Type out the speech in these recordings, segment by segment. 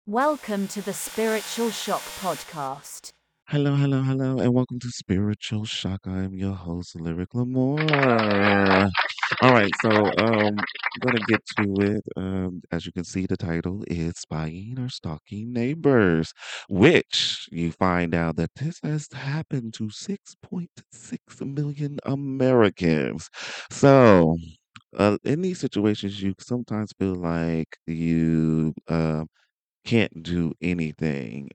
Welcome to the Spiritual Shock Podcast. Hello, hello, hello, and welcome to Spiritual Shock. I am your host, Lyric Lamore. All right, I'm gonna get to it. As you can see, the title is "Spying or Stalking Neighbors," which you find out that this has happened to 6.6 million Americans. So, in these situations, you sometimes feel like you can't do anything.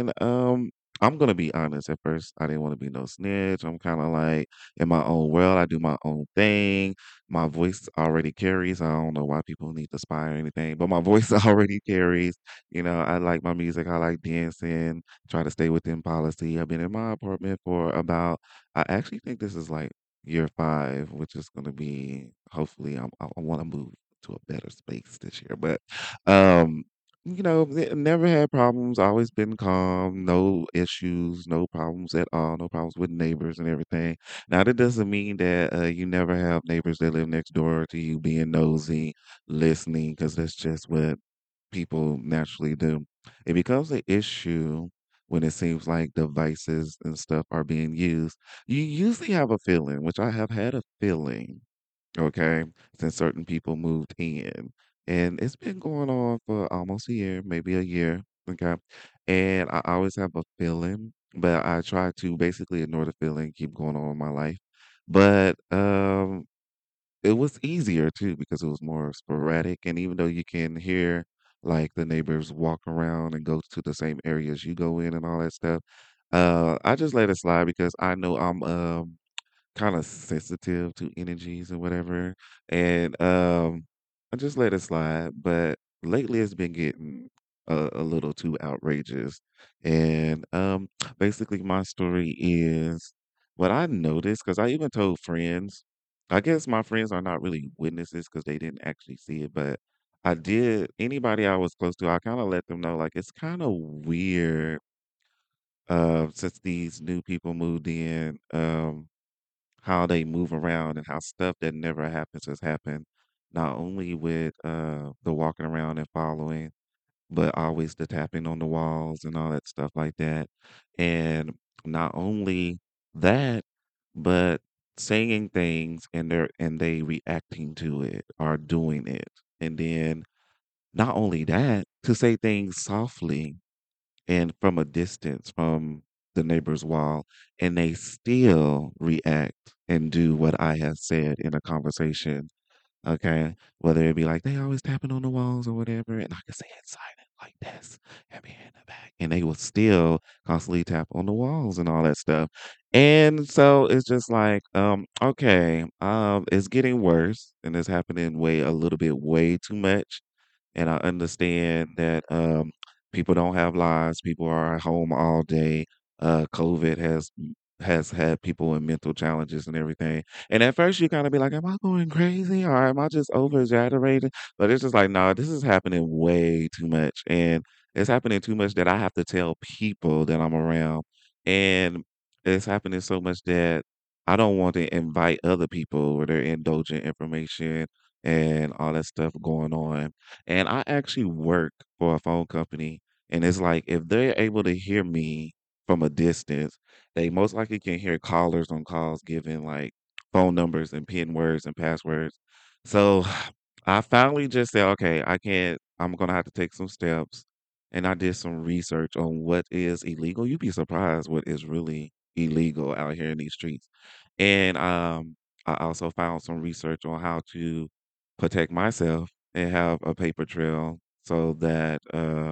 I'm gonna be honest, at first I didn't want to be no snitch. I'm kind of like in my own world, I do my own thing. My voice already carries. I don't know why people need to spy or anything, but my voice already carries. I like my music, I like dancing, try to stay within policy. I've been in my apartment for about I actually think this is like year 5, which is gonna be hopefully I want to move to a better space this year. But um never had problems, always been calm, no issues, no problems at all, no problems with neighbors and everything. Now, that doesn't mean that you never have neighbors that live next door to you being nosy, listening, because that's just what people naturally do. It becomes an issue when it seems like devices and stuff are being used. You usually have a feeling, which I have had a feeling, okay, since certain people moved in. And it's been going on for almost a year, maybe a year, okay? And I always have a feeling, but I try to basically ignore the feeling, keep going on with my life. But it was easier too because it was more sporadic. And even though you can hear like the neighbors walk around and go to the same areas you go in and all that stuff, I just let it slide because I know I'm kind of sensitive to energies and whatever. And I just let it slide. But lately it's been getting a little too outrageous. And basically my story is what I noticed because I even told friends. I guess my friends are not really witnesses because they didn't actually see it, but I did. Anybody I was close to, I kind of let them know like it's kind of weird since these new people moved in. How they move around and how stuff that never happens has happened, not only with the walking around and following, but always the tapping on the walls and all that stuff like that. And not only that, but saying things and they reacting to it or doing it. And then not only that, to say things softly and from a distance from the neighbor's wall, and they still react and do what I have said in a conversation. Okay, whether it be like they always tapping on the walls or whatever, and I can say it silent like this and be in the back, and they will still constantly tap on the walls and all that stuff. And so it's just like, okay, it's getting worse and it's happening way a little bit way too much. And I understand that people don't have lives, people are at home all day. COVID has had people in mental challenges and everything. And at first you kind of be like, am I going crazy or am I just over exaggerating? But it's just like, no, this is happening way too much. And it's happening too much that I have to tell people that I'm around. And it's happening so much that I don't want to invite other people where they're indulgent information and all that stuff going on. And I actually work for a phone company. And it's like if they're able to hear me from a distance, they most likely can hear callers on calls giving like phone numbers and pin words and passwords. So I finally just said, okay, I can't, I'm going to have to take some steps. And I did some research on what is illegal. You'd be surprised what is really illegal out here in these streets. And I also found some research on how to protect myself and have a paper trail so that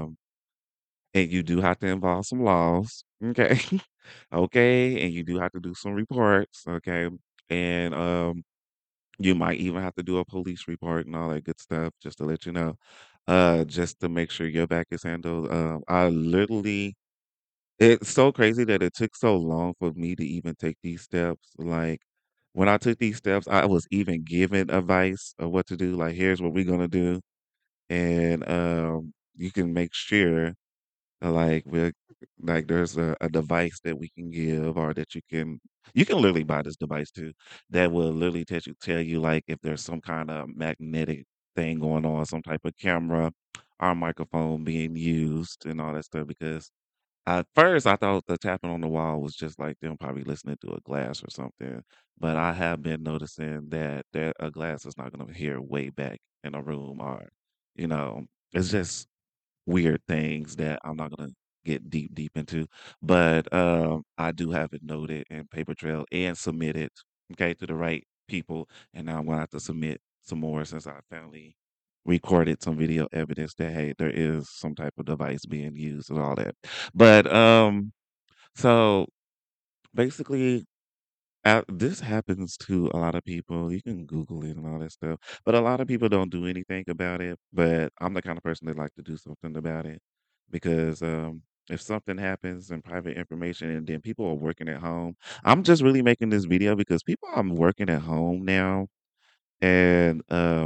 and you do have to involve some laws, okay? Okay, and you do have to do some reports, okay? And you might even have to do a police report and all that good stuff just to let you know. Just to make sure your back is handled. I literally it's so crazy that it took so long for me to even take these steps. Like when I took these steps, I was even given advice of what to do. Like, here's what we're gonna do, and you can make sure, like, there's a device that we can give, or that you can literally buy this device too, that will literally tell you like if there's some kind of magnetic thing going on, some type of camera our microphone being used and all that stuff because at first I thought the tapping on the wall was just like them probably listening through a glass or something. But I have been noticing that a glass is not gonna hear way back in a room or, you know, it's just weird things that I'm not gonna get deep into. But I do have it noted in paper trail and submitted, okay, to the right people. And now I'm gonna have to submit some more since I finally recorded some video evidence that hey, there is some type of device being used and all that. But so basically this happens to a lot of people. You can Google it and all that stuff, but a lot of people don't do anything about it. But I'm the kind of person that like to do something about it because if something happens in private information and then people are working at home, I'm just really making this video because people are working at home now, and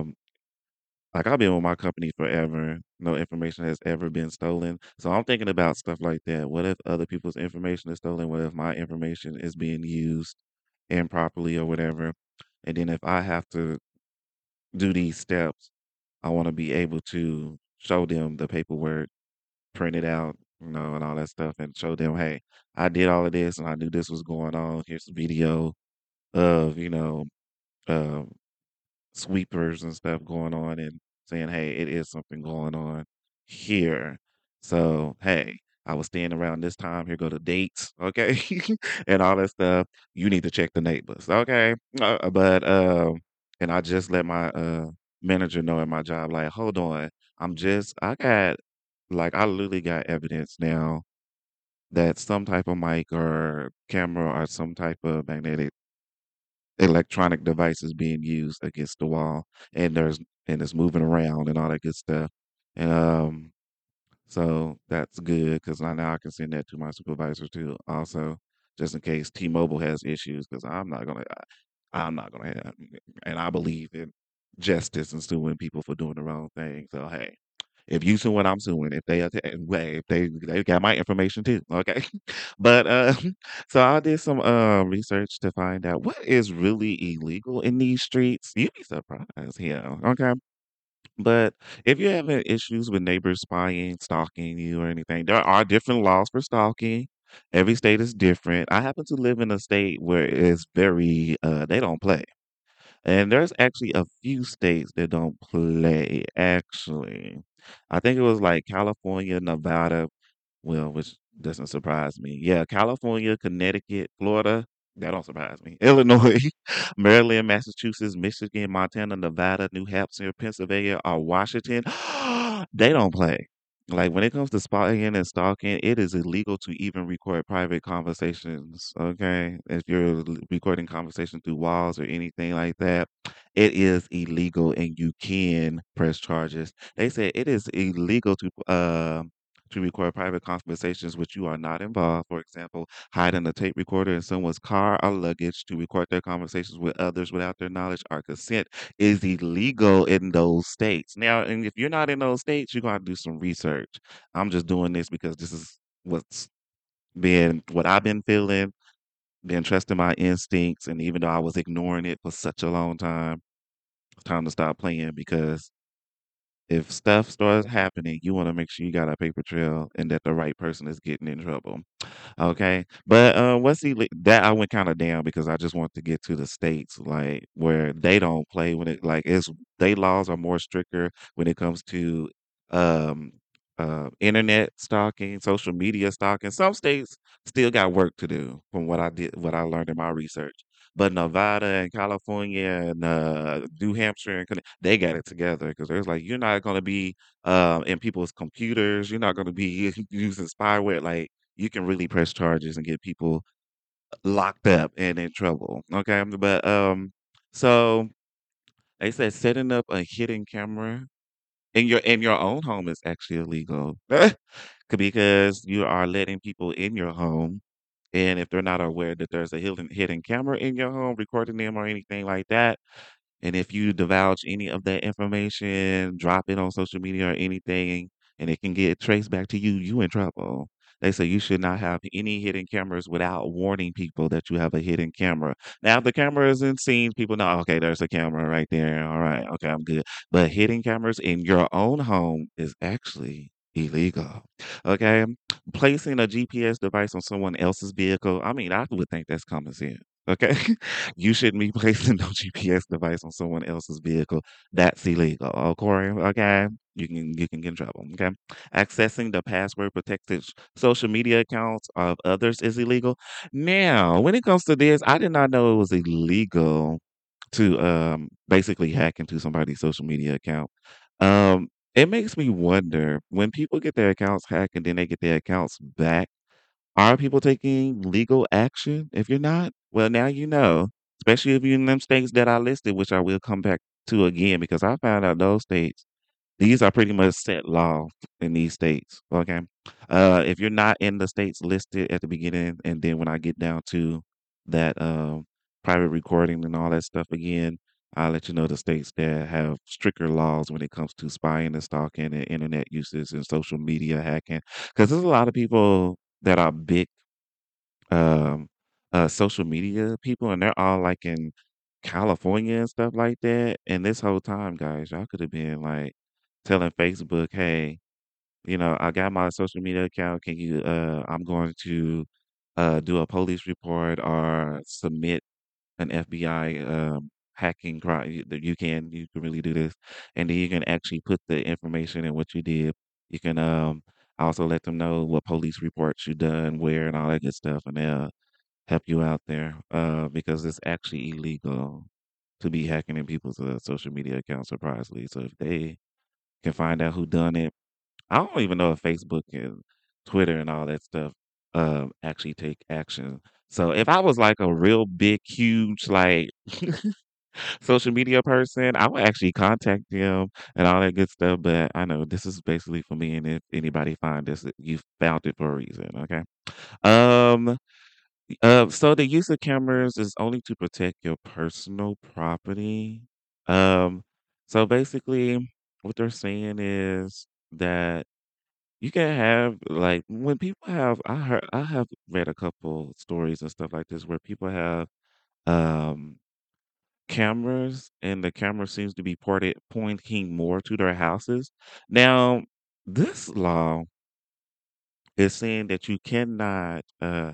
like I've been with my company forever. No information has ever been stolen. So I'm thinking about stuff like that. What if other people's information is stolen? What if my information is being used improperly or whatever? And then if I have to do these steps, I want to be able to show them the paperwork, print it out, and all that stuff, and show them, hey, I did all of this and I knew this was going on. Here's a video of, uh, sweepers and stuff going on and saying, "Hey, it is something going on here." So, hey, I was staying around this time. Here go the dates, okay, and all that stuff. You need to check the neighbors, okay? And I just let my manager know at my job, like, hold on, I got, like, I literally got evidence now that some type of mic or camera or some type of magnetic electronic devices being used against the wall, and it's moving around and all that good stuff. And so that's good because now I can send that to my supervisor too, also, just in case T-Mobile has issues. Because I'm not gonna have, and I believe in justice and suing people for doing the wrong thing. So hey, if you suing, I'm suing. If they if they got my information too, okay. But so I did some research to find out what is really illegal in these streets. You'd be surprised here, okay. But if you're having issues with neighbors spying, stalking you, or anything, there are different laws for stalking. Every state is different. I happen to live in a state where it's very they don't play. And there's actually a few states that don't play, actually. I think it was like California, Nevada, well, which doesn't surprise me. Yeah, California, Connecticut, Florida, that don't surprise me. Illinois, Maryland, Massachusetts, Michigan, Montana, Nevada, New Hampshire, Pennsylvania, or Washington, they don't play. Like when it comes to spying and stalking, it is illegal to even record private conversations. Okay. If you're recording conversation through walls or anything like that, it is illegal and you can press charges. They say it is illegal to record private conversations which you are not involved. For example, hiding a tape recorder in someone's car or luggage to record their conversations with others without their knowledge or consent is illegal in those states. Now, and if you're not in those states, you're going to do some research. I'm just doing this because this is what's been what I've been feeling, been trusting my instincts, and even though I was ignoring it for such a long time, it's time to stop playing because if stuff starts happening, you want to make sure you got a paper trail and that the right person is getting in trouble. Okay. But that I went kind of down because I just want to get to the states like where they don't play when it like it's they laws are more stricter when it comes to um internet stalking, social media stalking. Some states still got work to do from what I learned in my research. But Nevada and California and New Hampshire and they got it together because there's like you're not going to be in people's computers. You're not going to be using spyware. Like you can really press charges and get people locked up and in trouble. Okay, but so they said setting up a hidden camera in your own home is actually illegal because you are letting people in your home. And if they're not aware that there's a hidden camera in your home recording them or anything like that, and if you divulge any of that information, drop it on social media or anything, and it can get traced back to you, you in trouble. They say you should not have any hidden cameras without warning people that you have a hidden camera. Now, if the camera isn't seen, people know, okay, there's a camera right there. All right, okay, I'm good. But hidden cameras in your own home is actually illegal. Okay. Placing a GPS device on someone else's vehicle, I mean, I would think that's common sense. Okay. You shouldn't be placing no GPS device on someone else's vehicle. That's illegal. Okay. You can get in trouble. Okay. Accessing the password protected social media accounts of others is illegal. Now, when it comes to this, I did not know it was illegal to basically hack into somebody's social media account. It makes me wonder when people get their accounts hacked and then they get their accounts back, are people taking legal action? If you're not, well, now you know, especially if you're in them states that I listed, which I will come back to again because I found out those states these are pretty much set law in these states, okay? If you're not in the states listed at the beginning, and then when I get down to that private recording and all that stuff again, I'll let you know the states that have stricter laws when it comes to spying and stalking and internet uses and social media hacking. Because there's a lot of people that are big um, social media people, and they're all like in California and stuff like that. And this whole time, guys, y'all could have been like telling Facebook, "Hey, I got my social media account. Can you? I'm going to do a police report or submit an FBI hacking crime. That you can really do this, and then you can actually put the information in what you did. You can also let them know what police reports you done, where, and all that good stuff, and they'll help you out there, because it's actually illegal to be hacking in people's, social media accounts surprisingly. So if they can find out who done it, I don't even know if Facebook and Twitter and all that stuff, actually take action. So if I was like a real big, huge, like social media person, I would actually contact them and all that good stuff. But I know this is basically for me, and if anybody find this, you found it for a reason. Okay. Um, so the use of cameras is only to protect your personal property. Um, so basically, what they're saying is that you can have like when people have I have read a couple stories and stuff like this where people have um cameras and the camera seems to be ported pointing more to their houses. Now, this law is saying that you cannot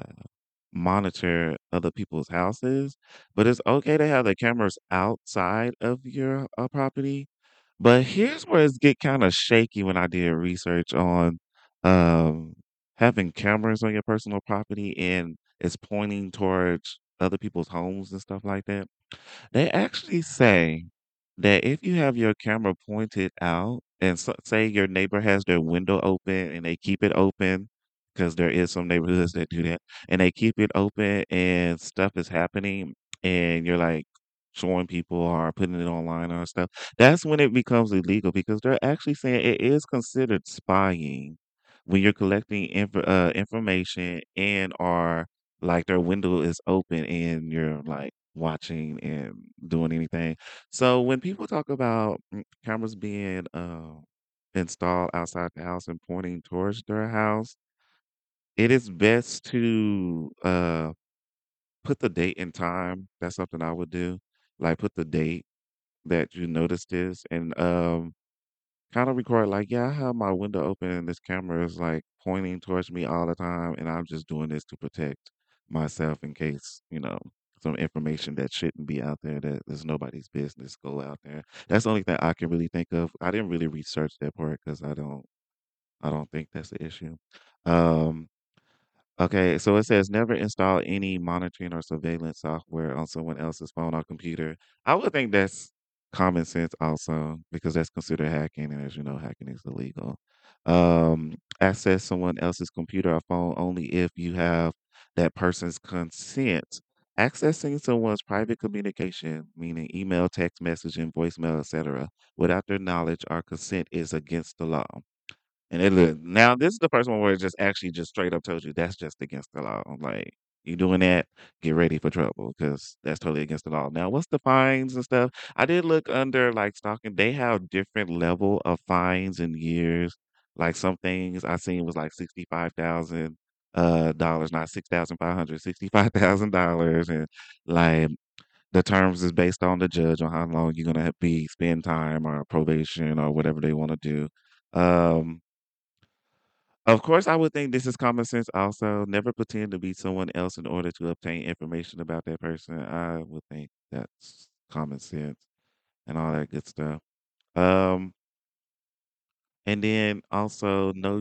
monitor other people's houses, but it's okay to have the cameras outside of your property. But here's where it's get kind of shaky when I did research on um, having cameras on your personal property and it's pointing towards other people's homes and stuff like that. They actually say that if you have your camera pointed out and say your neighbor has their window open and they keep it open, because there is some neighborhoods that do that, and they keep it open and stuff is happening and you're like showing people or putting it online or stuff, that's when it becomes illegal because they're actually saying it is considered spying when you're collecting information and or like their window is open and you're like watching and doing anything. So when people talk about cameras being installed outside the house and pointing towards their house, it is best to put the date and time. That's something I would do. Like put the date that you noticed this and kind of record like, yeah, I have my window open and this camera is like pointing towards me all the time, and I'm just doing this to protect myself in case, some information that shouldn't be out there that is nobody's business go out there. That's the only thing I can really think of. I didn't really research that part because I don't think that's the issue. Um, Okay, so it says never install any monitoring or surveillance software on someone else's phone or computer. I would think that's common sense also because that's considered hacking, and as you know, hacking is illegal. Access someone else's computer or phone only if you have that person's consent. Accessing someone's private communication, meaning email, text messaging, voicemail, etc., without their knowledge or consent is against the law. And it look now this is the first one where it just actually just straight up tells you that's just against the law. I'm like, you doing that, get ready for trouble because that's totally against the law. Now, what's the fines and stuff? I did look under like stalking. They have different level of fines and years. Like some things I seen was like $65,000 dollars, not 6,500, $65,000, and like the terms is based on the judge on how long you're gonna be spend time or probation or whatever they want to do. Um, of course, I would think this is common sense also. Never pretend to be someone else in order to obtain information about that person. I would think that's common sense and all that good stuff. Um, and then also know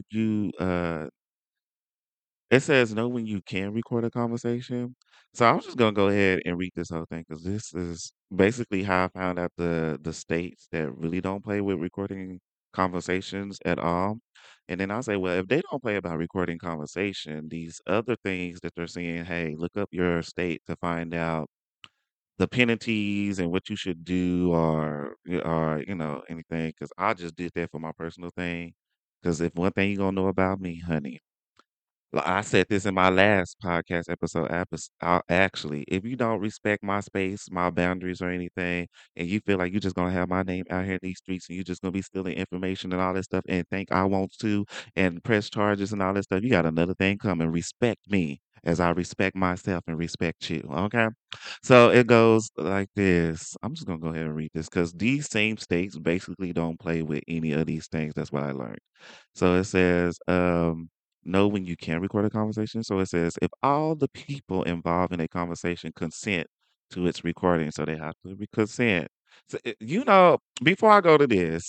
it says know when you can record a conversation. So I'm just gonna go ahead and read this whole thing because this is basically how I found out the states that really don't play with recording conversations at all. And then I'll say, well, if they don't play about recording conversation, these other things that they're saying, hey, look up your state to find out the penalties and what you should do or anything. Because I just did that for my personal thing. Because if one thing you're gonna know about me, honey, I said this in my last podcast episode. Actually, if you don't respect my space, my boundaries, or anything, and you feel like you're just gonna have my name out here in these streets, and you're just gonna be stealing information and all that stuff, and think I want to, and press charges and all that stuff, you got another thing coming. Respect me as I respect myself and respect you. Okay, so it goes like this. I'm just gonna go ahead and read this because these same states basically don't play with any of these things. That's what I learned. So it says, know when you can record a conversation. So it says, if all the people involved in a conversation consent to its recording, so they have to consent. So, before I go to this,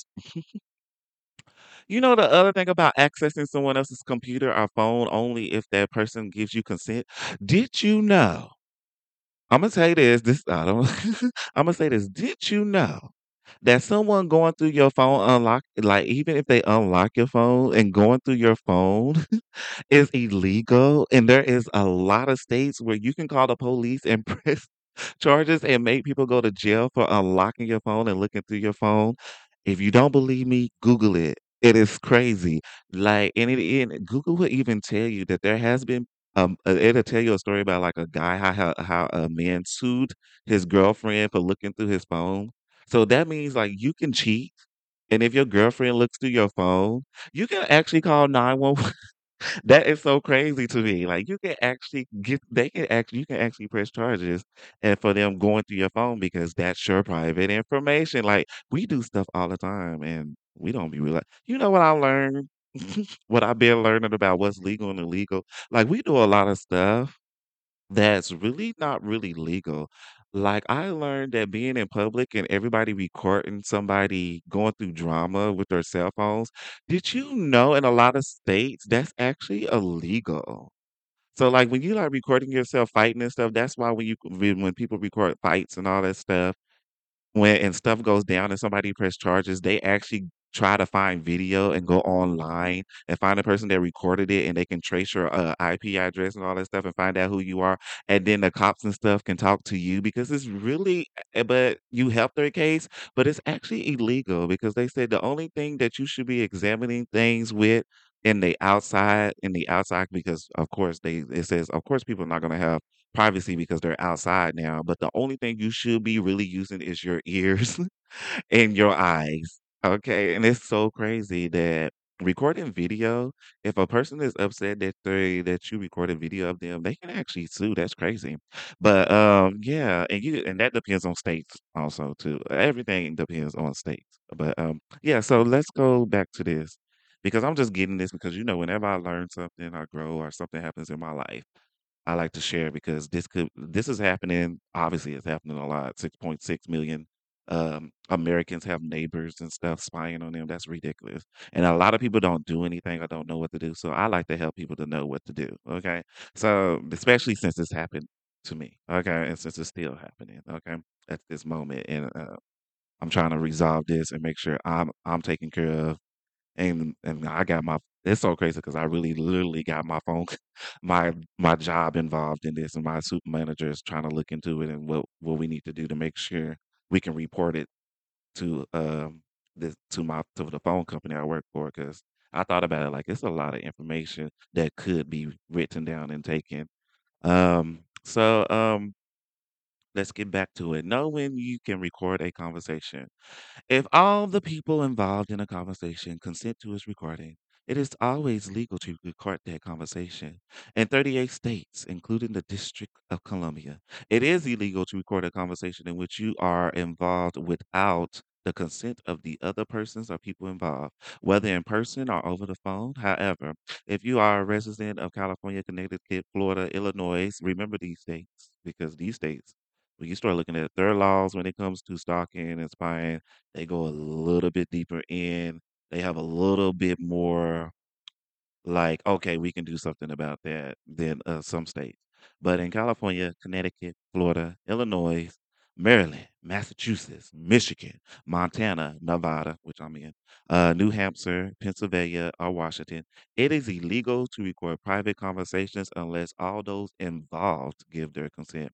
the other thing about accessing someone else's computer or phone only if that person gives you consent. Did you know? I'm gonna say this. This I don't. I'm gonna say this. Did you know that someone going through your phone unlock, like even if they unlock your phone and going through your phone is illegal, and there is a lot of states where you can call the police and press charges and make people go to jail for unlocking your phone and looking through your phone. If you don't believe me, Google it. It is crazy. Like, and Google will even tell you that there has been. It'll tell you a story about like a guy how a man sued his girlfriend for looking through his phone. So that means like you can cheat, and if your girlfriend looks through your phone, you can actually call 911. That is so crazy to me. Like you can actually get they can actually you can actually press charges and for them going through your phone because that's your private information. Like we do stuff all the time and we don't be real. You know what I learned? What I've been learning about what's legal and illegal. Like we do a lot of stuff that's really not really legal. Like, I learned that being in public and everybody recording somebody going through drama with their cell phones, did you know in a lot of states that's actually illegal? So, like, when you like recording yourself fighting and stuff, that's why when people record fights and all that stuff, when stuff goes down and somebody press charges, they actually try to find video and go online and find the person that recorded it, and they can trace your, IP address and all that stuff and find out who you are, and then the cops and stuff can talk to you because it's really but you help their case, but it's actually illegal because they said the only thing that you should be examining things with in the outside because, of course, it says, of course, people are not gonna have privacy because they're outside now, but the only thing you should be really using is your ears and your eyes, okay? And it's so crazy that recording video, if a person is upset that you recorded video of them, they can actually sue. That's crazy. But yeah, and that depends on states also too. Everything depends on states. But yeah, so let's go back to this because I'm just getting this because whenever I learn something or grow or something happens in my life, I like to share because this is happening. Obviously, it's happening a lot. 6.6 million Americans have neighbors and stuff spying on them. That's ridiculous. And a lot of people don't do anything or don't know what to do. So I like to help people to know what to do. Okay. So especially since it's happened to me. Okay. And since it's still happening. Okay. At this moment. And I'm trying to resolve this and make sure I'm taken care of and I got my it's so crazy because I really literally got my phone my job involved in this, and my super manager is trying to look into it and what we need to do to make sure we can report it to to the phone company I work for because I thought about it like it's a lot of information that could be written down and taken. So let's get back to it. Know when you can record a conversation. If all the people involved in a conversation consent to its recording, It is always legal to record that conversation. In 38 states, including the District of Columbia, it is illegal to record a conversation in which you are involved without the consent of the other persons or people involved, whether in person or over the phone. However, if you are a resident of California, Connecticut, Florida, Illinois, remember these states because these states, when you start looking at their laws when it comes to stalking and spying, they go a little bit deeper in. They have a little bit more like, okay, we can do something about that than some states. But in California, Connecticut, Florida, Illinois, Maryland, Massachusetts, Michigan, Montana, Nevada, which I'm in, New Hampshire, Pennsylvania, or Washington, it is illegal to record private conversations unless all those involved give their consent.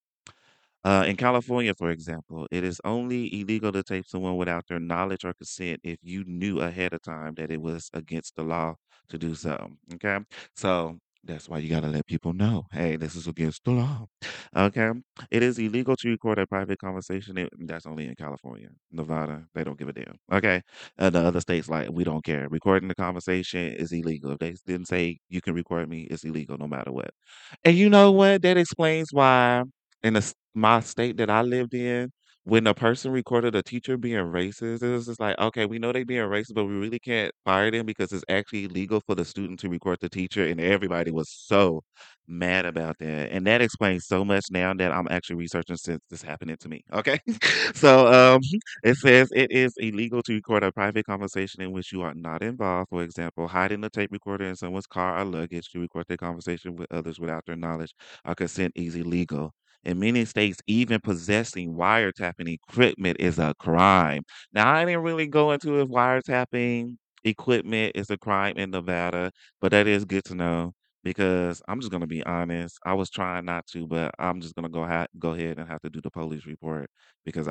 In California, for example, it is only illegal to tape someone without their knowledge or consent if you knew ahead of time that it was against the law to do so. Okay. So that's why you got to let people know, hey, this is against the law. Okay. It is illegal to record a private conversation. That's only in California. Nevada, they don't give a damn. Okay. The other states, like, we don't care. Recording the conversation is illegal. If they didn't say you can record me, it's illegal no matter what. And you know what? That explains why in my state that I lived in, when a person recorded a teacher being racist, it was just like, okay, we know they being racist, but we really can't fire them because it's actually illegal for the student to record the teacher, and everybody was so mad about that. And that explains so much now that I'm actually researching since this happening to me. Okay. So it says it is illegal to record a private conversation in which you are not involved. For example, hiding the tape recorder in someone's car or luggage to record their conversation with others without their knowledge or consent is illegal. In many states, even possessing wiretapping equipment is a crime. Now, I didn't really go into if wiretapping equipment is a crime in Nevada, but that is good to know because I'm just gonna be honest. I was trying not to, but I'm just gonna go ahead and have to do the police report because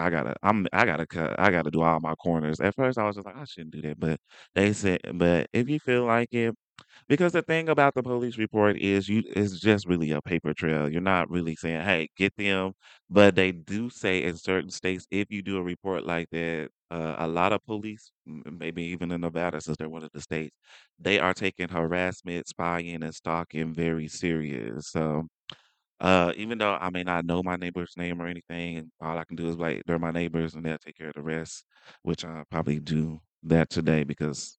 I gotta do all my corners. At first, I was just like, I shouldn't do that, but they said, but if you feel like it, because the thing about the police report is you it's just really a paper trail. You're not really saying, "Hey, get them." But they do say in certain states, if you do a report like that, a lot of police, maybe even in Nevada, since they're one of the states, they are taking harassment, spying, and stalking very serious. So, even though I may not know my neighbor's name or anything, all I can do is like they're my neighbors, and they'll take care of the rest, which I probably do that today because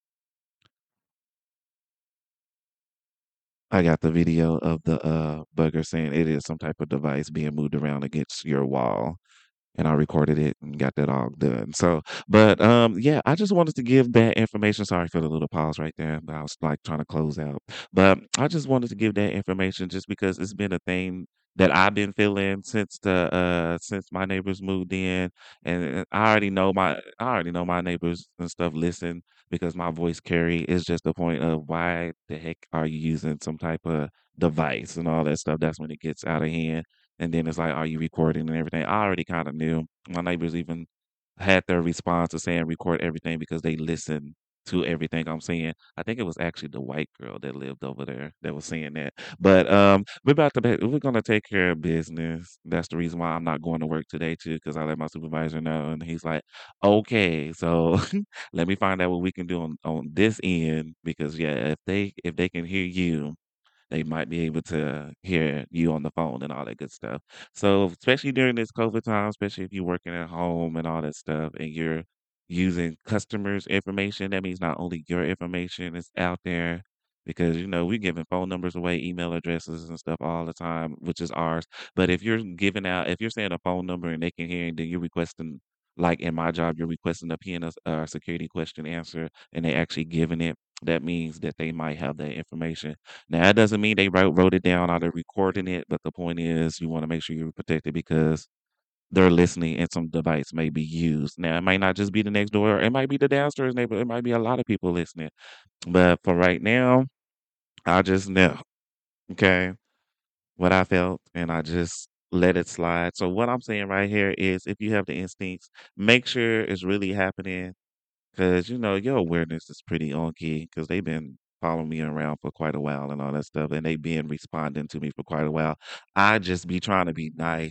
I got the video of the, bugger saying it is some type of device being moved around against your wall, and I recorded it and got that all done. So, but, yeah, I just wanted to give that information. Sorry for the little pause right there, but I was, like, trying to close out. But I just wanted to give that information just because it's been a thing that I've been feeling since my neighbors moved in, and I already know my neighbors and stuff listen because my voice carry is just the point of why the heck are you using some type of device and all that stuff. That's when it gets out of hand. And then it's like, are you recording and everything? I already kind of knew. My neighbors even had their response to saying record everything because they listen to everything I'm saying. I think it was actually the white girl that lived over there that was saying that. But we're gonna take care of business. That's the reason why I'm not going to work today too, because I let my supervisor know, and he's like, okay, so let me find out what we can do on this end because yeah, if they can hear you, they might be able to hear you on the phone and all that good stuff. So, especially during this COVID time, especially if you're working at home and all that stuff, and you're using customers' information, that means not only your information is out there, because we're giving phone numbers away, email addresses and stuff all the time, which is ours. But if you're saying a phone number and they can hear, and then you're requesting, like in my job, you're requesting a PN, security question answer, and they actually giving it. That means that they might have that information. Now, that doesn't mean they wrote it down or they're recording it, but the point is you want to make sure you're protected because they're listening and some device may be used. Now, it might not just be the next door, it might be the downstairs neighbor, it might be a lot of people listening. But for right now, I just know, okay, what I felt and I just let it slide. So what I'm saying right here is if you have the instincts, make sure it's really happening. 'Cause, your awareness is pretty on key. Because 'cause they've been following me around for quite a while and all that stuff, and they been responding to me for quite a while. I just be trying to be nice,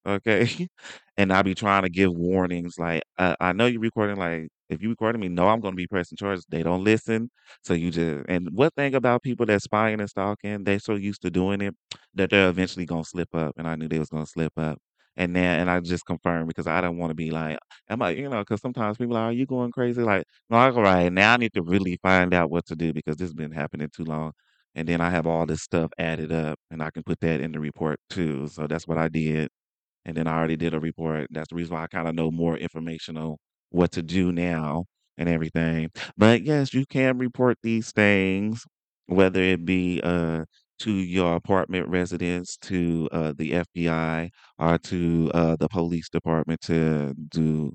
okay? And I be trying to give warnings like, I know you're recording, like, if you recording me, no, I'm gonna be pressing charges. They don't listen. So you just and one thing about people that spying and stalking, they so used to doing it that they're eventually gonna slip up. And I knew they was gonna slip up. And I just confirmed because I don't want to be like, am I, because sometimes people are you going crazy? Like, no, all right, now I need to really find out what to do because this has been happening too long. And then I have all this stuff added up and I can put that in the report too. So that's what I did. And then I already did a report. That's the reason why I kind of know more information on what to do now and everything. But yes, you can report these things, whether it be to your apartment residence, to the FBI, or to the police department to do,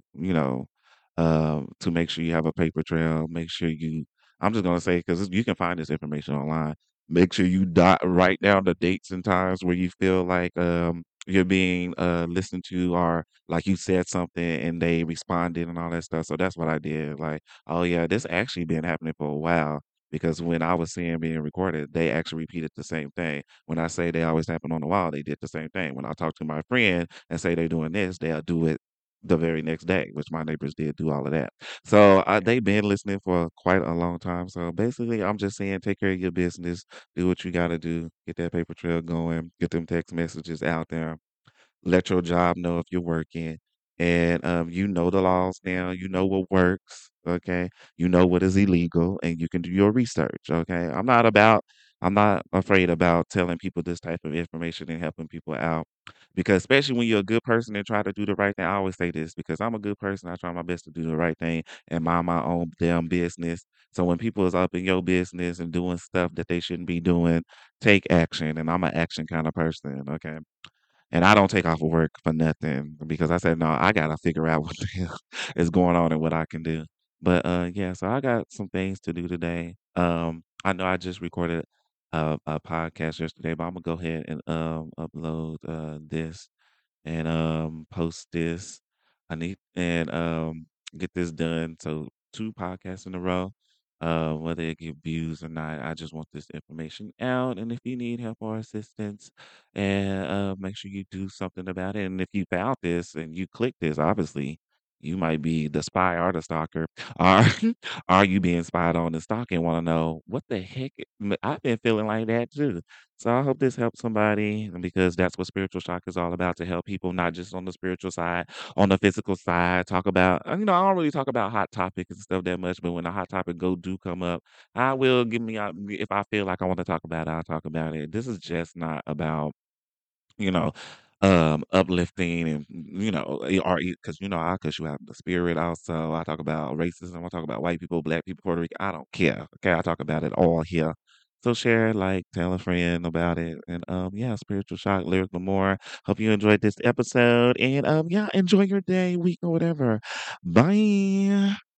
to make sure you have a paper trail. Make sure you. I'm just gonna say because you can find this information online. Make sure you write down the dates and times where you feel like you're being listened to or like you said something and they responded and all that stuff. So that's what I did. Like, oh yeah, this actually been happening for a while because when I was seeing being recorded, they actually repeated the same thing. When I say they always happen on the wall, they did the same thing. When I talk to my friend and say they're doing this, they'll do it the very next day, which my neighbors did do all of that. So they've been listening for quite a long time. So basically, I'm just saying, take care of your business, do what you got to do, get that paper trail going, get them text messages out there, let your job know if you're working, and you know the laws now. You know what works. Okay, you know what is illegal, and you can do your research. Okay, I'm not afraid about telling people this type of information and helping people out because especially when you're a good person and try to do the right thing. I always say this because I'm a good person. I try my best to do the right thing and mind my own damn business. So when people is up in your business and doing stuff that they shouldn't be doing, take action. And I'm an action kind of person. Okay. And I don't take off of work for nothing because I said, no, I gotta figure out what the hell is going on and what I can do. But yeah, so I got some things to do today. I know I just recorded a podcast yesterday, but I'm gonna go ahead and upload this and post this. I need and get this done. So 2 podcasts in a row. Whether it get views or not, I just want this information out. And if you need help or assistance, and make sure you do something about it. And if you found this and you click this, obviously you might be the spy or the stalker. Are are you being spied on and stalking? Want to know what the heck? I've been feeling like that too. So I hope this helps somebody because that's what spiritual shock is all about to help people, not just on the spiritual side, on the physical side. Talk about, I don't really talk about hot topics and stuff that much, but when a hot topic do come up, I will give me out if I feel like I want to talk about it, I'll talk about it. This is just not about you know, uplifting and or because I cuss you out the spirit. Also, I talk about racism. I talk about white people, black people, Puerto Rican. I don't care. Okay, I talk about it all here. So share, like, tell a friend about it, and yeah, spiritual shock, lyrical more. Hope you enjoyed this episode, and yeah, enjoy your day, week, or whatever. Bye.